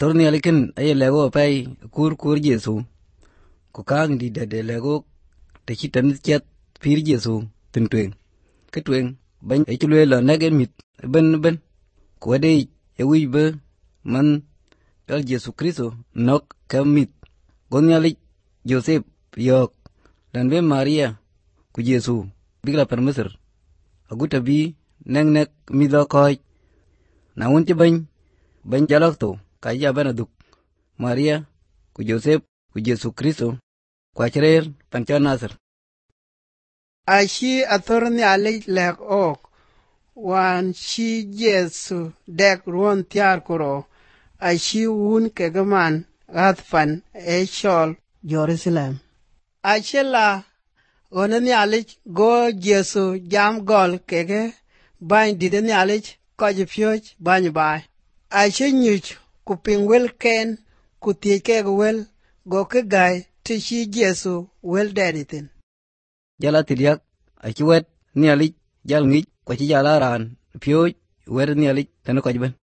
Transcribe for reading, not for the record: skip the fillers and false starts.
torni alikin ay lego pay kur Yesu ko kang di de lego te chitan chat pir Yesu tintwen ketwen ban ay chulwe la nagen mit ben ko de e wi be man el Yesu Kristo nok kamit gonyali Joseph yok dan be Maria ku Yesu bigla permeser aguta bi neng nek mi do koy na won ci ban jalak to kay ja bana duk Maria ku Joseph ku Yesu Kristo kwa chrer pancha nasir ashi athorni alej lek ok wan shi Yesu dek ruon tiar kuro ashi un kegaman gatfan e shol Jerusalem ashela onani alej go Yesu jam gol kege bain dideni alej koji pyoj bany bai ashe nyuch kuping wel ken kutie kege wel go ke gai ti shi Yesu wel deditin jala tidiak achi wet ni ali jal ngi ko ci jala ran pyoj wer ni ali tan ko ben